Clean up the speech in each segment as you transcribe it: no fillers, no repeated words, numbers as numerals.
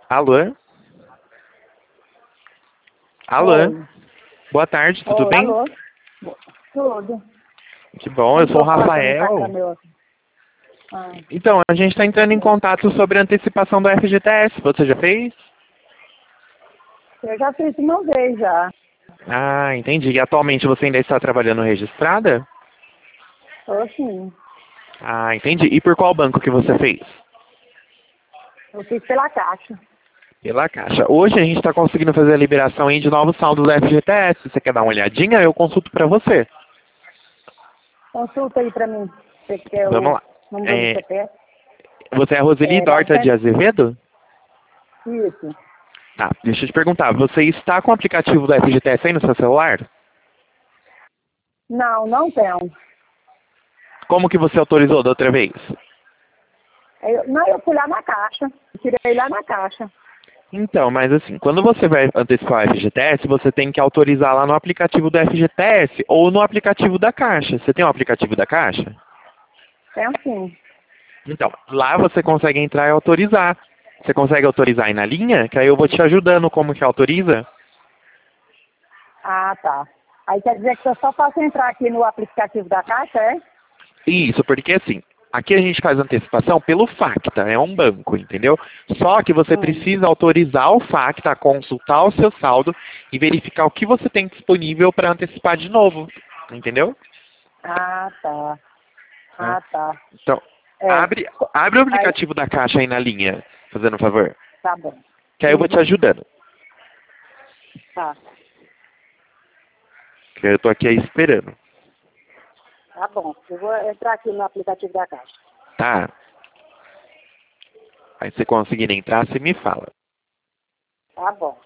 Alô? Alô? Oi. Boa tarde, tudo Oi, bem? alô? Tudo. Que bom, O eu sou o microfone tá Rafael. meu aqui. Ah, Então, a gente está entrando em contato sobre a antecipação do FGTS. Você já fez? eu já fiz uma vez já. Ah, entendi. E atualmente você ainda está trabalhando registrada? Tô sim. Ah, entendi. E por qual banco que você fez? Eu fiz pela Caixa. Pela Caixa. Hoje a gente está conseguindo fazer a liberação aí de novos saldos do FGTS. Você quer dar uma olhadinha? Eu consulto para você. Consulta aí pra mim. Você quer Vamos o lá. número do É, CPF? você é Roseli É Dorta de 900. Azevedo? Isso. Tá, deixa eu te perguntar. Você está com o aplicativo do FGTS aí no seu celular? Não, não tenho. Como que você autorizou da outra vez? Não, eu fui lá na Caixa. Eu tirei lá na Caixa. Então, mas assim, quando você vai antecipar o FGTS, você tem que autorizar lá no aplicativo do FGTS ou no aplicativo da Caixa. Você tem um aplicativo da Caixa? Tenho sim. Então, lá você consegue entrar e autorizar. Você consegue autorizar aí na linha? Que aí eu vou te ajudando como que autoriza. Ah, tá. Aí quer dizer que eu só posso entrar aqui no aplicativo da Caixa, é? Isso, porque assim, aqui a gente faz antecipação pelo Facta, é um banco, entendeu? Só que você Hum. precisa autorizar o Facta a consultar o seu saldo e verificar o que você tem disponível para antecipar de novo, entendeu? Ah, tá. Tá? Ah, tá. Então, É. abre o Aí, aplicativo da Caixa aí na linha, fazendo um favor, tá bom. que aí eu vou te Uhum. ajudando, Tá. que eu tô aqui aí esperando, Tá bom. Eu vou entrar aqui no aplicativo da Caixa. tá? Aí você conseguir entrar, você me fala. Tá bom.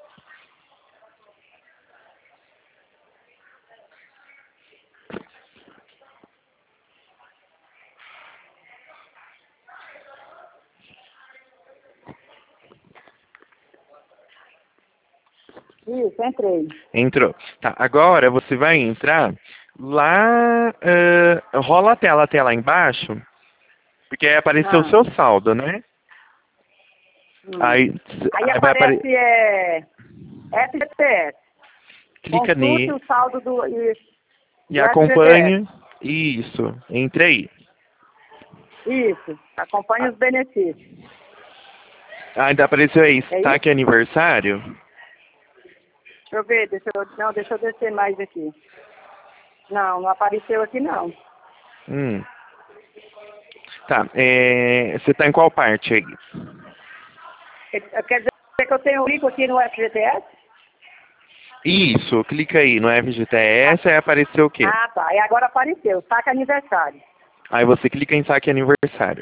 Isso, entrei. Entrou. Tá, agora você vai entrar lá, rola a tela embaixo, porque aí apareceu o Ah, seu saldo, né? hum. Aí, Aí aí vai aparecer, aparece FGTS. clica Consulte nele o saldo e do FGTS. acompanhe. Isso, entre aí. Isso. Acompanhe Ah, os benefícios. ainda apareceu aí, É isso? destaque aniversário. Deixa eu ver. Deixa eu descer mais aqui. Não, não apareceu aqui não. Hum. Tá, você tá em qual parte aí? Quer dizer que eu tenho rico aqui no FGTS? Isso, clica aí no Ah, FGTS, aí apareceu o quê? tá. E agora apareceu. Saca aniversário. Aí você clica em saque aniversário.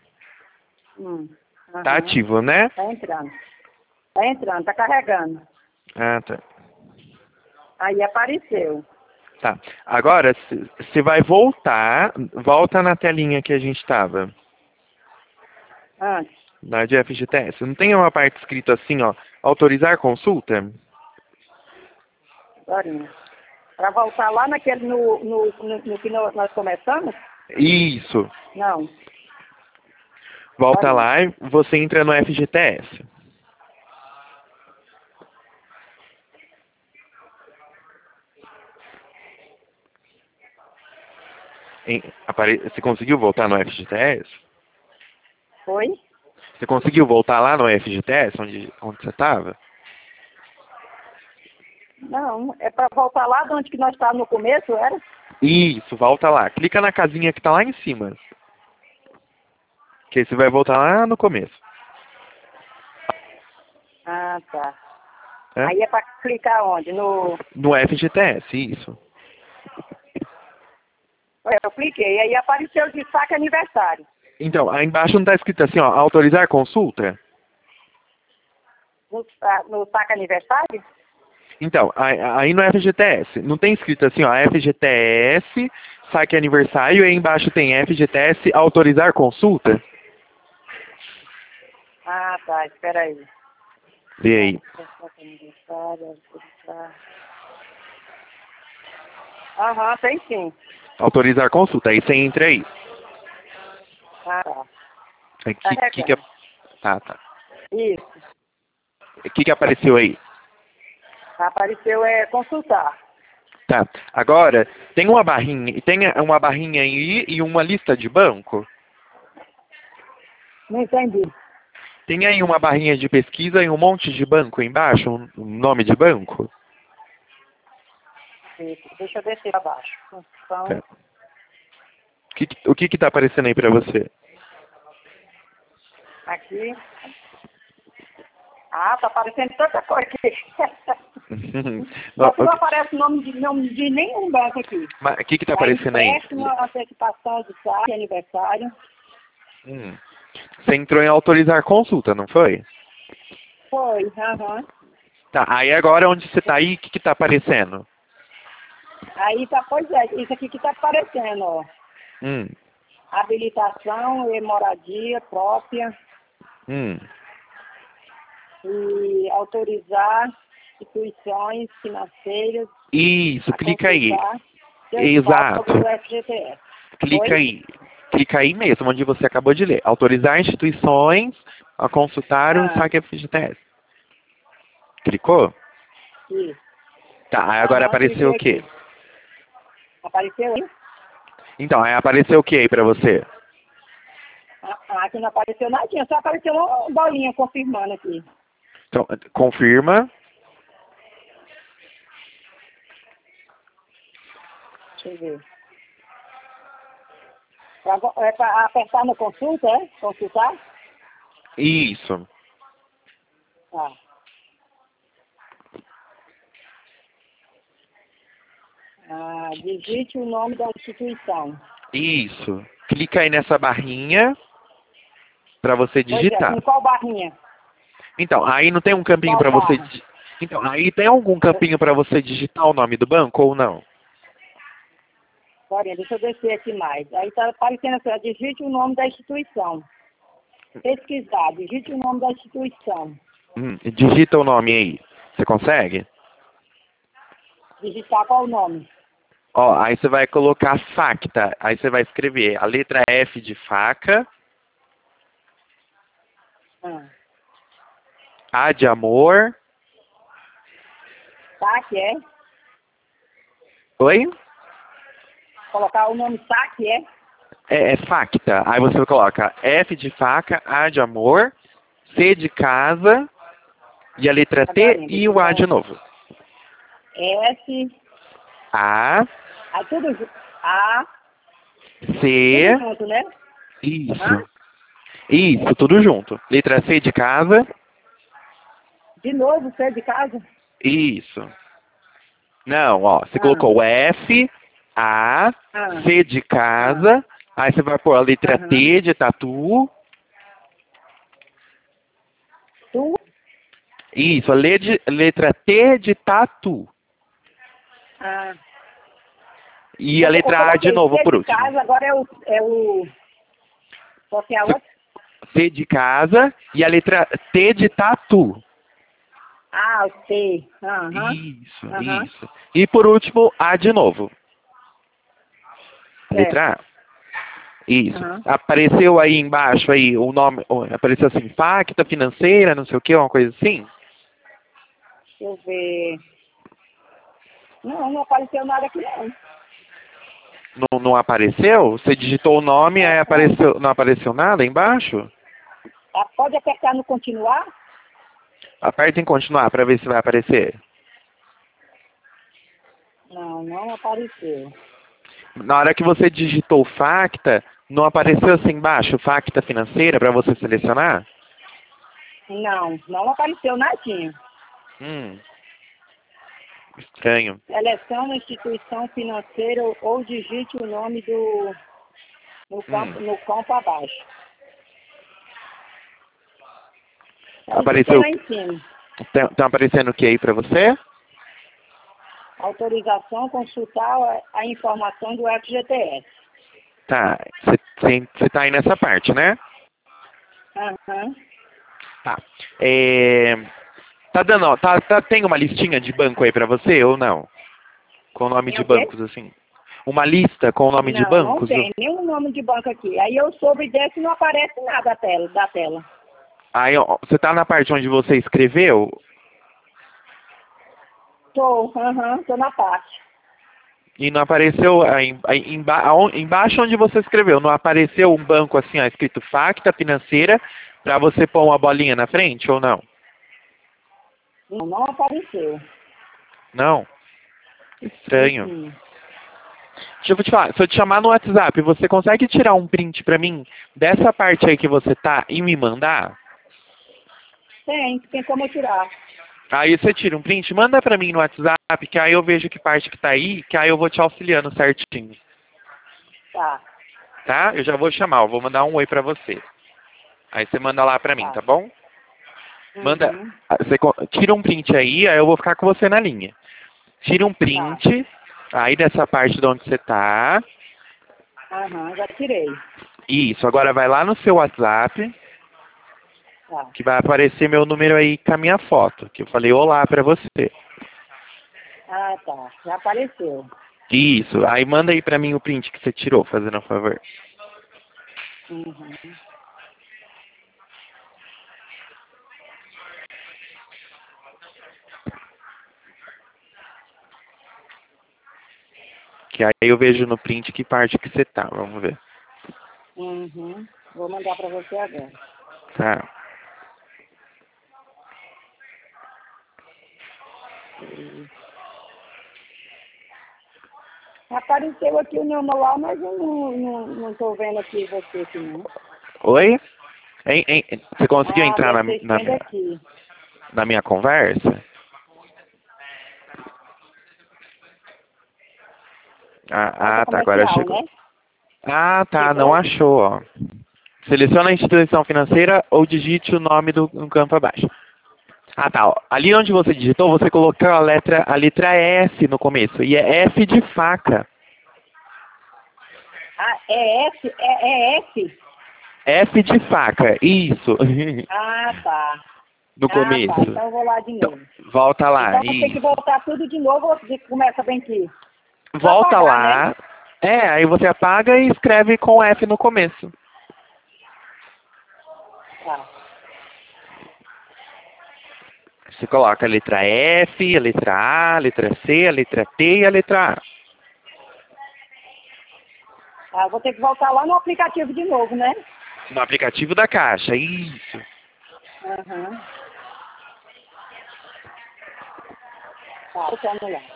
Tá Aham. ativo, né? Tá entrando. Tá entrando, tá carregando. Ah, tá. Aí apareceu. Tá. Agora, você vai voltar, volta na telinha que a gente estava, Antes. na de FGTS. Não tem uma parte escrita assim, ó, autorizar consulta? Dorinha. Para voltar lá naquele, no que nós começamos? Isso. Não. Volta Dorinha. lá e você entra no FGTS. Você conseguiu voltar no FGTS? Foi? Você conseguiu voltar lá no FGTS, onde você estava? Não. É para voltar lá de onde que nós estávamos no começo, era? Isso, volta lá. Clica na casinha que está lá em cima. Que aí você vai voltar lá no começo. Ah, tá. Né? Aí é para clicar onde? No FGTS, isso. Eu cliquei. Aí apareceu de saque aniversário. Então, aí embaixo não está escrito assim, ó, autorizar consulta? No saque aniversário? Então, aí no FGTS, não tem escrito assim, ó, FGTS, saque aniversário, e aí embaixo tem FGTS, autorizar consulta? Ah, tá. Espera aí. Vê aí. Saque aniversário, autorizar. Aham, tem sim. Autorizar consulta, aí você entra aí. Ah, tá. Aqui, que é... Carregando. Tá, tá. Isso. O que apareceu aí? Apareceu consultar. Tá. Agora, tem uma barrinha aí e uma lista de banco? Não entendi. Tem aí uma barrinha de pesquisa e um monte de banco embaixo, um nome de banco? Deixa eu descer abaixo. Função. Tá. O que tá aparecendo aí pra você? Aqui. Ah, tá aparecendo tanta coisa aqui. Não, Não aparece nome de nenhum banco aqui. Mas o que tá aparecendo aí? Empréstimo, antecipação de saque, aniversário. Você entrou em autorizar consulta, não foi? Foi, aham. Tá, aí agora onde você tá aí, o que tá aparecendo? Aí tá, pois é, isso aqui que tá aparecendo, ó. Hum, Habilitação e moradia própria hum. e autorizar instituições financeiras Isso, a clica aí. consultar seus Exato. cálculos do FGTS. Clica Oi? aí. Clica aí mesmo, onde você acabou de ler. Autorizar instituições a consultar o saque FGTS. Clicou? Isso. Tá, aí agora apareceu o cliquei quê? aqui. Apareceu aí? Então, aí apareceu o quê aí pra você? Aqui não apareceu nadinha, só apareceu uma bolinha confirmando aqui. Então, confirma. Deixa eu ver. É para apertar no consulta, é? Consultar? Isso. Ah. Digite o nome da instituição. Isso. Clica aí nessa barrinha pra você Pois é, digitar. em qual barrinha? Então, aí não tem um campinho Qual pra você... barra? Então, aí tem algum campinho pra você digitar o nome do banco ou não? Olha, deixa eu descer aqui mais. Aí está aparecendo assim, ó, digite o nome da instituição. Pesquisar, digite o nome da instituição. Digita o nome aí. Você consegue? Digitar qual o nome? Ó, aí você vai colocar facta. Aí você vai escrever a letra F de faca, Ah. A de amor. SAC, é? Oi? Colocar o nome SAC, é? É facta. Aí você coloca F de faca, A de amor, C de casa e a letra T Agora, e o A de novo. S, A, aí tudo junto. A, C, tudo junto, né? isso. Hã? Isso, tudo junto. Letra C de casa, De novo, C de casa? isso. Não, ó, você colocou F, A, Ah. C de casa, aí você vai pôr a letra Aham. T de tatu, Tu, isso, a letra T de tatu. ah. E a letra A de novo, por C de último. casa, agora é o qual que é a outra? C de casa e a letra T de tatu. Ah, o T. Aham. Isso, Aham. isso. E por último, A de novo. Letra A. Isso. Aham. Apareceu aí embaixo aí o nome, apareceu assim, facta financeira, não sei o que, uma coisa assim? Deixa eu ver. Não apareceu nada aqui não. Não apareceu? Você digitou o nome, aí apareceu, não apareceu nada embaixo? Pode apertar no continuar? Aperta em continuar para ver se vai aparecer. Não apareceu. Na hora que você digitou facta, não apareceu assim embaixo, facta financeira, para você selecionar? Não apareceu nadinha. Estranho. Selecione a instituição financeira ou digite o nome no campo abaixo. Apareceu. Lá em cima. Tá aparecendo o que aí para você? Autorização consultar a informação do FGTS. Tá. Você tá aí nessa parte, né? Aham. Tá. Tá dando, ó, tem uma listinha de banco aí pra você ou não? Com o nome Tem de o quê? bancos, assim. Uma lista com o nome de Não bancos? tem nenhum nome de banco aqui. Aí eu soube desse e não aparece nada da tela. Aí, ó, você tá na parte onde você escreveu? Tô, tô na parte. E não apareceu embaixo onde você escreveu, não apareceu um banco assim, ó, escrito Facta Financeira, para você pôr uma bolinha na frente ou não? Não, não apareceu. Não? Estranho. Uhum. Deixa eu te falar, se eu te chamar no WhatsApp, você consegue tirar um print pra mim dessa parte aí que você tá e me mandar? Tem como eu tirar. Aí você tira um print, manda pra mim no WhatsApp, que aí eu vejo que parte que tá aí, que aí eu vou te auxiliando certinho. Tá, Tá? Eu já vou chamar, eu vou mandar um oi pra você. Aí você manda lá pra mim, tá. tá bom? Manda, Uhum. tira um print aí eu vou ficar com você na linha. Tira um Tá. print aí dessa parte de onde você tá. Já tirei. Isso, agora vai lá no seu WhatsApp, Tá. que vai aparecer meu número aí com a minha foto, que eu falei olá pra você. Ah, tá. Já apareceu. Isso, aí manda aí pra mim o print que você tirou, fazendo um favor. Uhum. Que aí eu vejo no print que parte que você tá, vamos ver. Uhum. Vou mandar pra você agora. Tá. Apareceu aqui o meu lá, mas eu não tô vendo aqui você aqui, não. Oi? Você conseguiu Ah, entrar deve ser escrito aqui. na minha conversa? Conta Tá, agora comercial, chegou. né? Ah, tá, não Chegou? achou, ó. Selecione a instituição financeira ou digite o nome no campo abaixo. Ah, tá, ó. Ali onde você digitou, você colocou a letra S no começo. E é F de faca. Ah, é F? É F? F de faca, isso. Ah, tá. No Ah, tá. começo. Então eu vou lá de Então, novo. volta lá, Então tem que isso. voltar tudo de novo ou começa bem aqui? Só Volta apagar, né? lá. É, aí você apaga e escreve com F no começo. Tá. Você coloca a letra F, a letra A, a letra C, a letra T e a letra A. Ah, vou ter que voltar lá no aplicativo de novo, né? No aplicativo da Caixa, isso. Aham. Tá, voltando lá.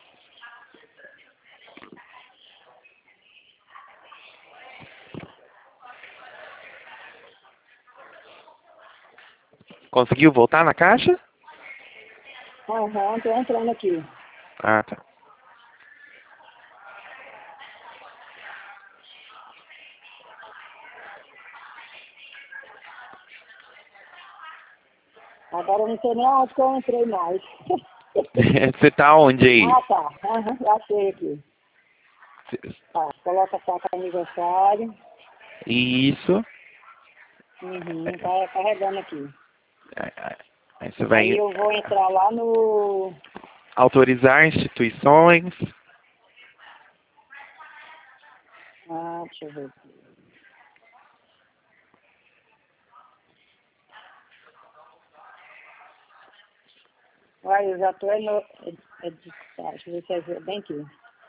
Conseguiu voltar na Caixa? Tô entrando aqui. Ah, tá. Agora eu não sei nem onde que eu entrei mais. Você tá onde aí? Ah, tá. Já achei aqui. Tá, coloca a faca aniversário. Isso. Tá carregando aqui. Aí você Aí vai eu vou entrar lá no... autorizar instituições. Ah, deixa eu ver. Olha, eu já tô no... deixa eu ver se é bem aqui.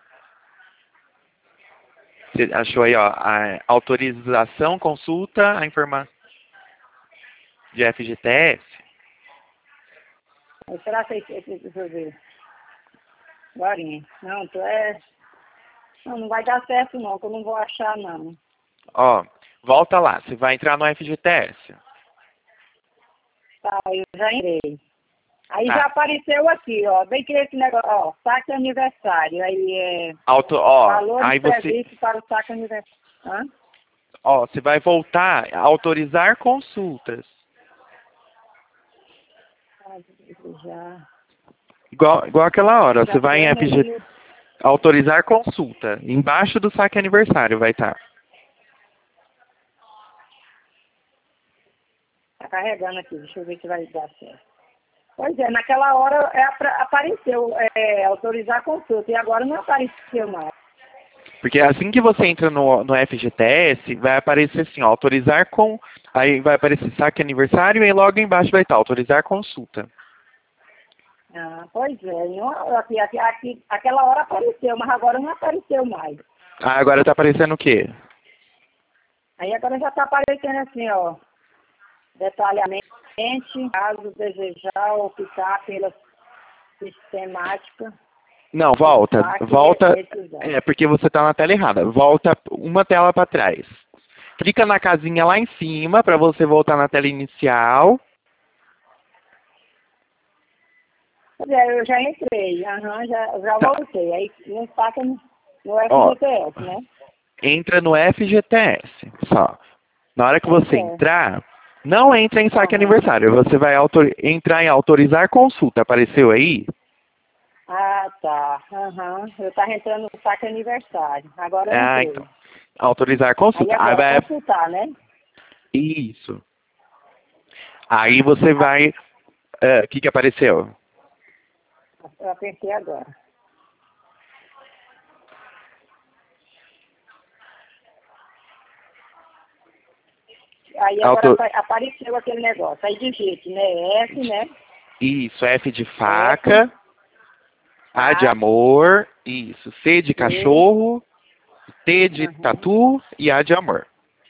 Você achou aí, ó, a autorização, consulta, a informação de FGTS. Mas será que deixa eu ver. Glorinha. Não, não vai dar certo não, que eu não vou achar não. Ó, volta lá, você vai entrar no FGTS. Tá, eu já entrei. Aí já Tá. apareceu aqui, ó, bem que esse negócio, ó, saque aniversário. Aí é valores Aí você, previstos para o saque aniversário. Hã? ó, você vai voltar a autorizar consultas. Ah, já, Igual aquela hora, já você vai tô em nesse, FG, autorizar consulta. Embaixo do saque aniversário vai estar. tá carregando aqui, deixa eu ver se vai dar certo. Pois é, naquela hora apareceu autorizar consulta e agora não apareceu mais. Porque assim que você entra no FGTS, vai aparecer assim, ó, autorizar com... Aí vai aparecer saque aniversário e logo embaixo vai estar autorizar consulta. Ah, pois é. Aquela hora apareceu, mas agora não apareceu mais. Ah, agora tá aparecendo o quê? Aí agora já está aparecendo assim, ó. Detalhamento, caso desejar optar pela sistemática. Não, volta. Saque Volta. precisar. É porque você tá na tela errada. Volta uma tela para trás. Clica na casinha lá em cima para você voltar na tela inicial. Pois é, eu já entrei, já Tá. voltei. Aí não saca no Ó, FGTS, né? entra no FGTS. Só. Na hora que Pois você é. entrar, não entra em saque Aham. aniversário. Você vai entrar em autorizar consulta. Apareceu aí? Ah, tá. Eu estava entrando no saque aniversário. Agora eu Ah, entrei. então. Autorizar Aí consulta. Aí agora, vai. consultar, né? Isso. Aí você vai. O que que apareceu? Eu apertei agora. Aí agora Auto... apareceu aquele negócio. Aí digite, né? F, né? Isso, F de F, faca, A de A, amor, isso, C de C, cachorro, T de aham. tatu e A de amor.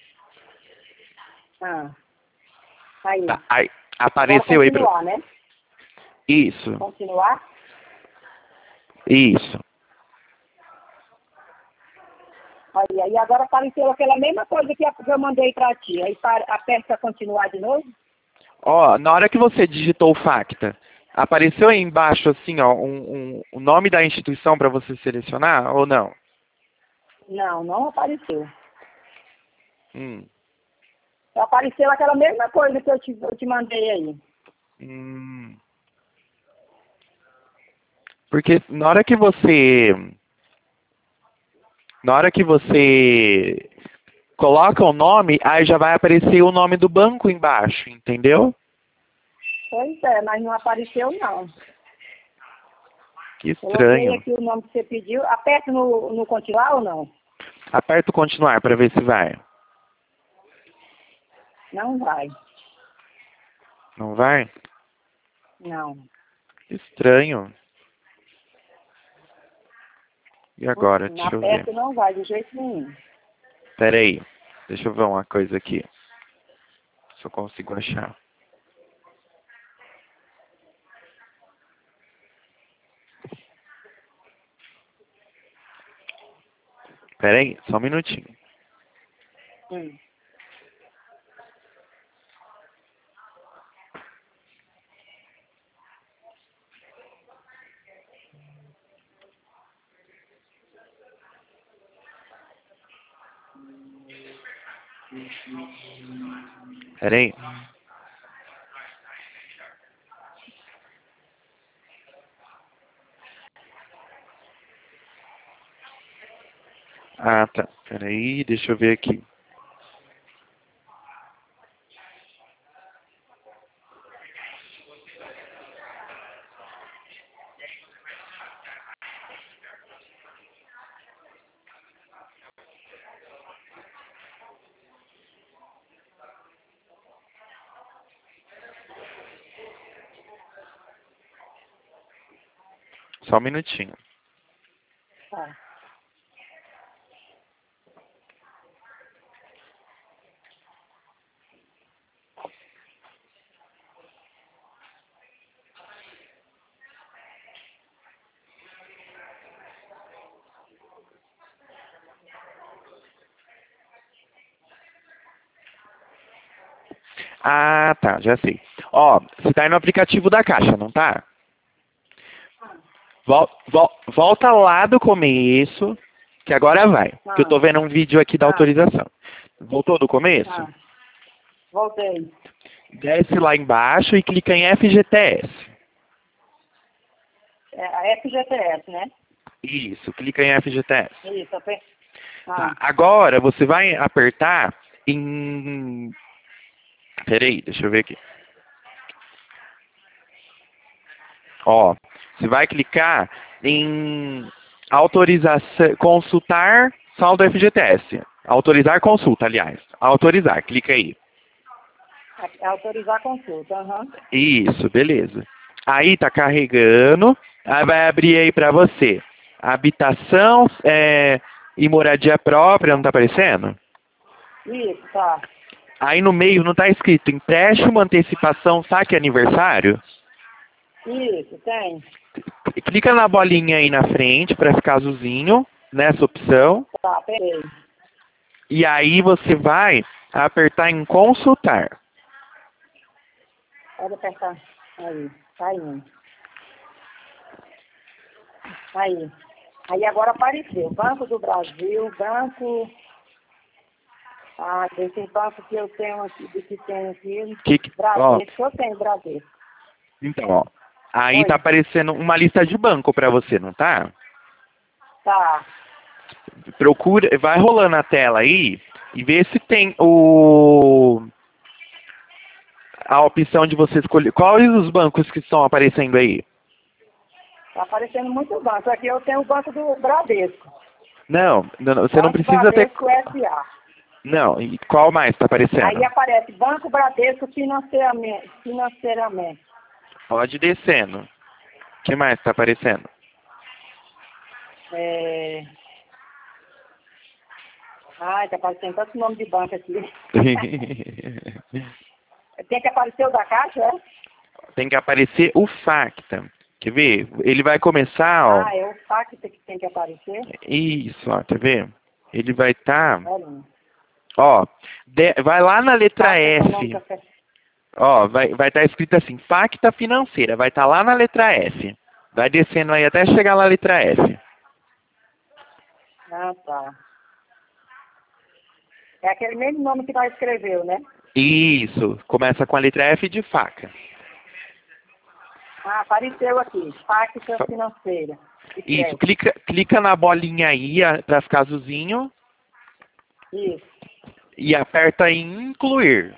Ah, aí. Tá, aí, Agora apareceu aí pra... continuar, né? Isso, Continuar. isso. Aí agora apareceu aquela mesma coisa que eu mandei para ti. Aí aperta continuar de novo. Ó, na hora que você digitou o FACTA, apareceu aí embaixo assim, ó, o nome da instituição para você selecionar ou não? Não, não apareceu. Hum, Apareceu aquela mesma coisa que eu te mandei aí. hum. Porque na hora que você coloca o nome, aí já vai aparecer o nome do banco embaixo, entendeu? Pois é, mas não apareceu não. Que Coloquei estranho. aqui o nome que você pediu. Aperta no continuar ou não? Aperta o continuar para ver se vai. Não vai. Não vai? Não. Que estranho. E agora? Deixa eu ver. Aperta não vai de jeito nenhum. Pera aí. Deixa eu ver uma coisa aqui. Se eu consigo achar. Pera aí, só um minutinho. Hum. Pera aí. Ah, tá. Pera aí, deixa eu ver aqui. Só um minutinho. Tá. Ah, tá, já sei. Ó, você tá aí no aplicativo da Caixa, não tá? Volta lá do começo, que agora vai. Que eu Ah, tô vendo um vídeo aqui da ah, autorização. Voltou do começo? ah. Voltei. Desce lá embaixo e clica em FGTS. É a FGTS, né? Isso, clica em FGTS. Isso, Tá, agora você vai apertar em... Peraí, deixa eu ver aqui. Ó, você vai clicar em autorização, consultar saldo FGTS. Autorizar consulta, aliás. Autorizar, clica aí. Autorizar a consulta, aham. Isso, beleza. Aí tá carregando, aí vai abrir aí pra você. Habitação e moradia própria, não tá aparecendo? Isso, tá. Aí no meio não tá escrito empréstimo, antecipação, saque aniversário? Isso, tem. Clica na bolinha aí na frente para ficar azulzinho, nessa opção. Tá, peraí. E aí você vai apertar em consultar. Pode apertar. Aí, tá indo. Aí. Aí agora apareceu. Banco do Brasil, Banco... Ah, esse banco que eu tenho aqui, do que tem aqui. Ó, Bradesco, eu tenho Bradesco. então, ó. Aí Oi. tá aparecendo uma lista de banco para você, não tá? Tá. Procura, vai rolando a tela aí e vê se tem a opção de você escolher. Quais os bancos que estão aparecendo aí? Tá aparecendo muito banco. Aqui eu tenho o banco do Bradesco. Não, você não Banco precisa ter. Bradesco S.A. Não, e qual mais tá aparecendo? Aí aparece Banco Bradesco financeiramente. Pode ir descendo. O que mais tá aparecendo? Ai, tá aparecendo tanto nome de banco aqui. Tem que aparecer o da Caixa, é? Tem que aparecer o Facta. Quer ver? Ele vai começar, ó. Ah, é o FAC que tem que aparecer? Isso, ó, quer ver? Ele vai estar, Olha. ó, vai lá na letra Caixa F. Econômica. Ó, vai estar escrito assim, Facta Financeira. Vai estar lá na letra F. Vai descendo aí até chegar na letra F. Ah, tá. É aquele mesmo nome que nós escreveu, né? Isso, começa com a letra F de faca. Ah, apareceu aqui. FAC financeira. Isso, clica na bolinha aí para ficar azulzinho Isso. e aperta em incluir.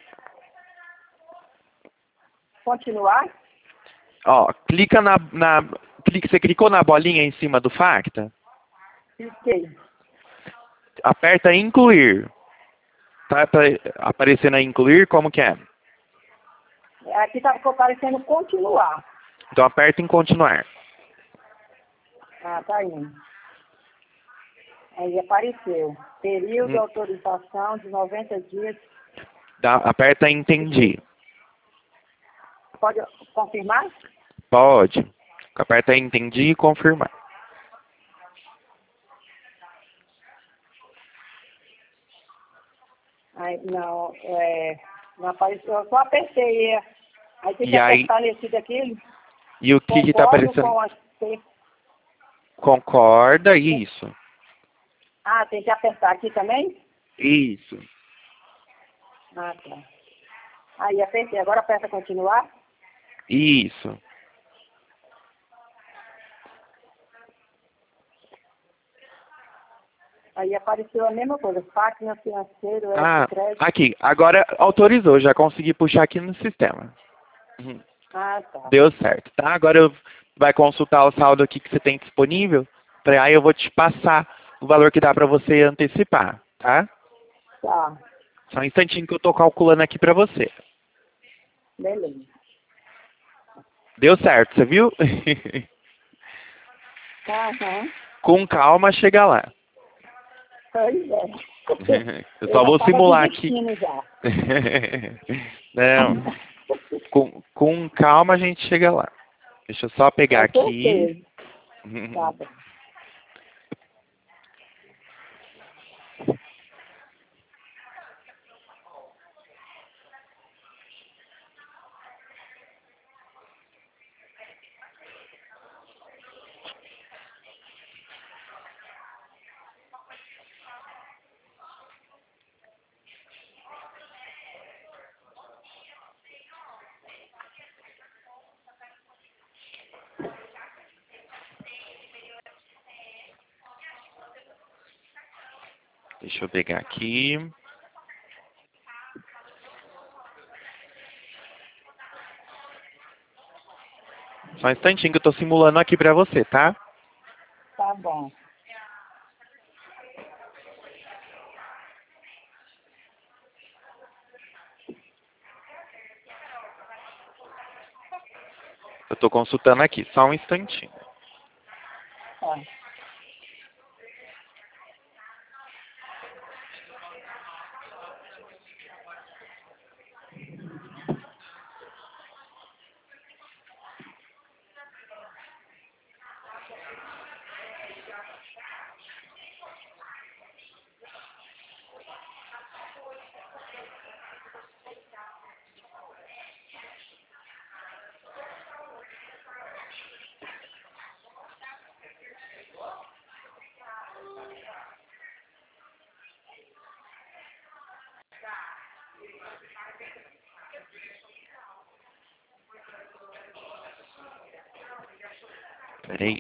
Continuar? Ó, clica você clicou na bolinha em cima do Facta? Cliquei. Aperta em incluir. Tá aparecendo aí incluir, como que é? Aqui tá aparecendo continuar. Então aperta em continuar. Ah, tá indo. Aí apareceu. Período de autorização de 90 dias. Aperta em entendi. Pode confirmar? Pode. Aperta em entendi e confirmar. Aí, não, não apareceu. Eu só apertei. Aí tem que E aí, apertar nesse daqui. e o que está Concordo aparecendo? com as... Concorda, isso. Ah, tem que apertar aqui também? Isso. Ah, tá. Aí apertei. Agora aperta continuar. Isso. Aí apareceu a mesma coisa. Máquina financeiro, Ah, crédito. aqui. Agora autorizou. Já consegui puxar aqui no sistema. Ah, tá. Deu certo, tá? Agora vai consultar o saldo aqui que você tem disponível. Aí eu vou te passar o valor que dá para você antecipar, tá? Tá. Só um instantinho que eu tô calculando aqui para você. Beleza. Deu certo, você viu? Aham. Com calma, chega lá. Pois é. Eu só vou já tava simular aqui. desistindo já. Não, com calma a gente chega lá. Deixa eu só pegar Com aqui. certeza. Tá bom. Deixa eu pegar aqui. Só um instantinho que eu tô simulando aqui pra você, tá? Tá bom. Eu estou consultando aqui, só um instantinho. Tá. Peraí.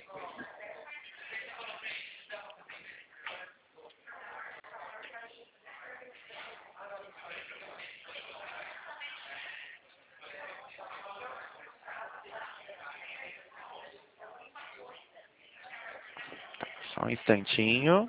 Só um instantinho.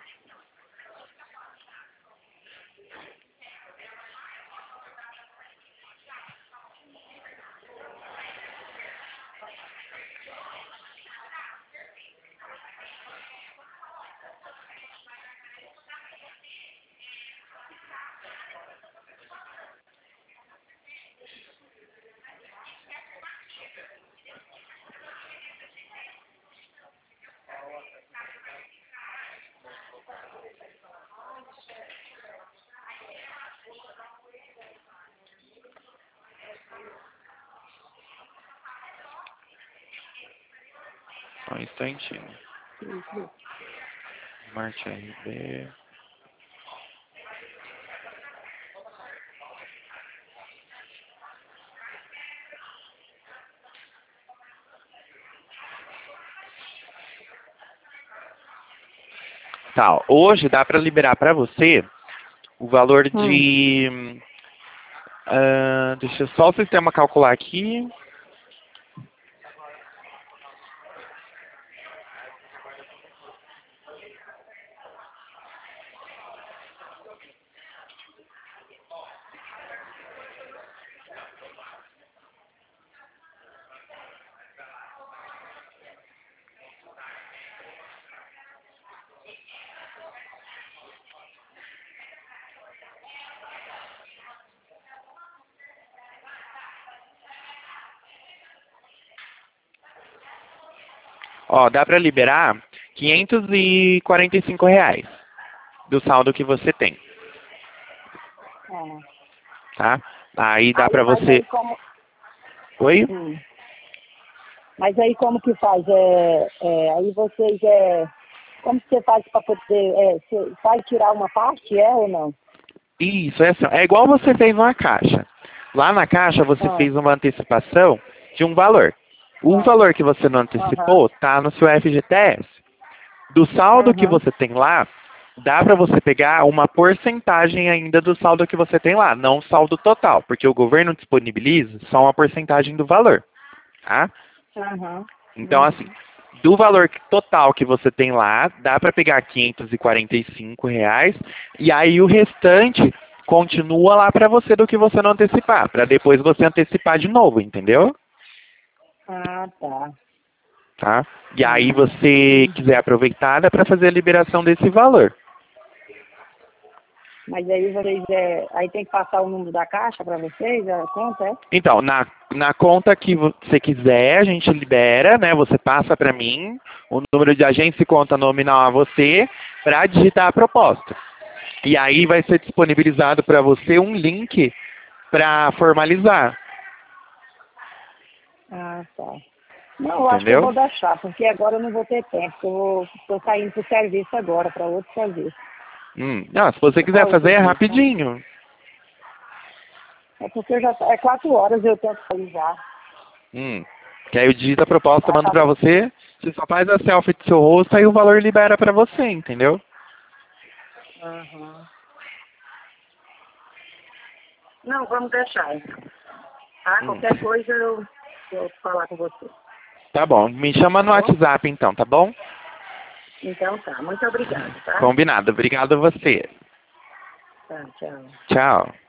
Só um instantinho. Marte RB. Tá, hoje dá para liberar para você o valor de... deixa só o sistema calcular aqui. Ó, dá para liberar R$ 545 do saldo que você tem, É. tá? Aí dá Aí, para mas você... aí como... Oi? Mas aí como que faz? Aí vocês... Como que você faz para poder... você vai tirar uma parte, ou não? Isso, é assim, é igual você fez na Caixa. Lá na Caixa você Ah, fez uma antecipação de um valor. O ah, valor que você não aham, antecipou está no seu FGTS. Do saldo que aham. você tem lá, dá para você pegar uma porcentagem ainda do saldo que você tem lá, não o saldo total, porque o governo disponibiliza só uma porcentagem do valor, tá? Aham. Então, assim, Uhum. do valor total que você tem lá, dá para pegar R$ 545, e aí o restante continua lá para você do que você não antecipar, para depois você antecipar de novo, entendeu? Ah, tá. Tá? E aí Uhum. você quiser Uhum. aproveitar, dá para fazer a liberação desse valor. Mas aí vocês, aí tem que passar o número da caixa para vocês, a conta, é? Então, na conta que você quiser, a gente libera, né? Você passa para mim o número de agência e conta nominal a você para digitar a proposta. E aí vai ser disponibilizado para você um link para formalizar, Ah, tá. Não, eu acho que eu entendeu? vou deixar, porque agora eu não vou ter tempo, porque eu estou saindo para o serviço agora, para outro serviço. Não, se você Vou para quiser outro fazer é dia, tá? rapidinho. É porque eu já é 4 horas eu tenho que sair já. Que aí eu digito a proposta, Ah, mando tá para bom. você, você só faz a selfie do seu rosto, aí o valor libera para você, entendeu? Aham. Não, vamos deixar então. Tá? Hum, Qualquer coisa eu vou falar com você. Tá bom, me chama Tá no bom? WhatsApp então, tá bom? Então tá. Muito obrigada, tá? Combinado, obrigado a você. Tá, tchau. Tchau.